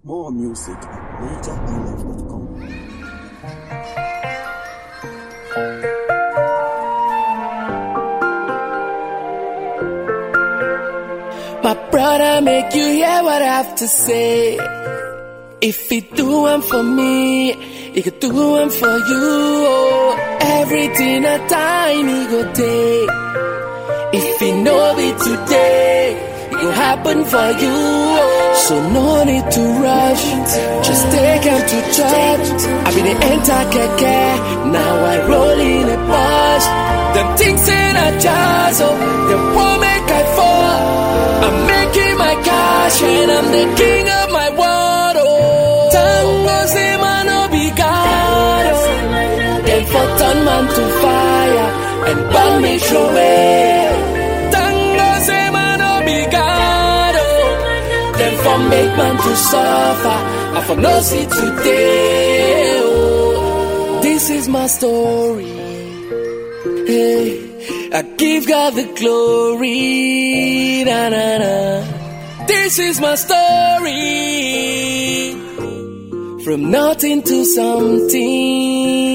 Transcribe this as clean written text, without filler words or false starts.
More music at NigerHighlife.com. My brother, make you hear what I have to say. If he do one for me, he could do one for you. Oh, everything a time he go take. If he know it today, it go happen for you. Oh, so no need to rush, just take him to church. I be the enter keke, now I roll in a bus. Them things in a jazz, oh, them won't make I fall. I'm making my cash and I'm the king of my world. Oh, tango say man no be God. Oh, then for turn man to fire and burn me through away. Tango say man no be God. Oh, then for make man to suffer. I for no see today. Oh, this is my story. Hey. I give God the glory, na na na. This is my story. From nothing to something.